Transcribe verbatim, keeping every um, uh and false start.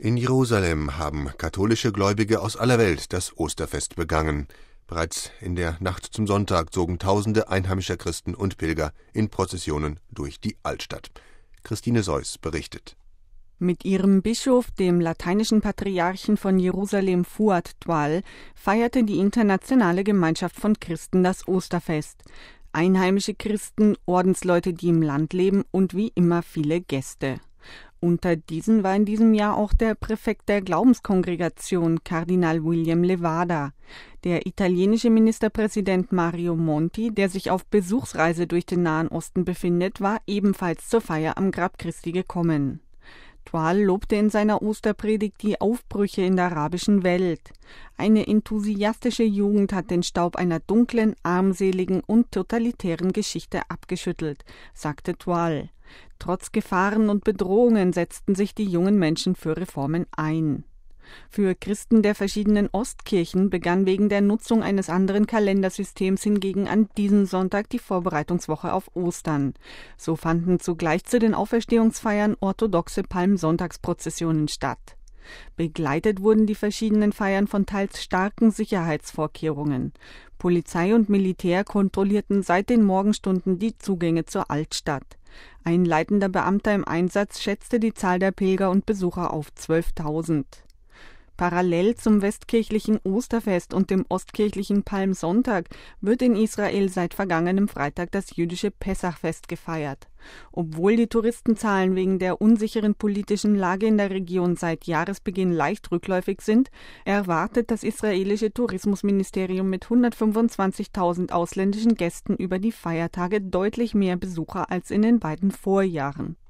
In Jerusalem haben katholische Gläubige aus aller Welt das Osterfest begangen. Bereits in der Nacht zum Sonntag zogen Tausende einheimischer Christen und Pilger in Prozessionen durch die Altstadt. Christine Seuss berichtet. Mit ihrem Bischof, dem lateinischen Patriarchen von Jerusalem Fuad Tual, feierte die internationale Gemeinschaft von Christen das Osterfest. Einheimische Christen, Ordensleute, die im Land leben und wie immer viele Gäste. Unter diesen war in diesem Jahr auch der Präfekt der Glaubenskongregation, Kardinal William Levada. Der italienische Ministerpräsident Mario Monti, der sich auf Besuchsreise durch den Nahen Osten befindet, war ebenfalls zur Feier am Grab Christi gekommen. Tual lobte in seiner Osterpredigt die Aufbrüche in der arabischen Welt. Eine enthusiastische Jugend hat den Staub einer dunklen, armseligen und totalitären Geschichte abgeschüttelt, sagte Tual. Trotz Gefahren und Bedrohungen setzten sich die jungen Menschen für Reformen ein. Für Christen der verschiedenen Ostkirchen begann wegen der Nutzung eines anderen Kalendersystems hingegen an diesem Sonntag die Vorbereitungswoche auf Ostern. So fanden zugleich zu den Auferstehungsfeiern orthodoxe Palmsonntagsprozessionen statt. Begleitet wurden die verschiedenen Feiern von teils starken Sicherheitsvorkehrungen. Polizei und Militär kontrollierten seit den Morgenstunden die Zugänge zur Altstadt. Ein leitender Beamter im Einsatz schätzte die Zahl der Pilger und Besucher auf zwölftausend. Parallel zum westkirchlichen Osterfest und dem ostkirchlichen Palmsonntag wird in Israel seit vergangenem Freitag das jüdische Pessachfest gefeiert. Obwohl die Touristenzahlen wegen der unsicheren politischen Lage in der Region seit Jahresbeginn leicht rückläufig sind, erwartet das israelische Tourismusministerium mit hundertfünfundzwanzigtausend ausländischen Gästen über die Feiertage deutlich mehr Besucher als in den beiden Vorjahren.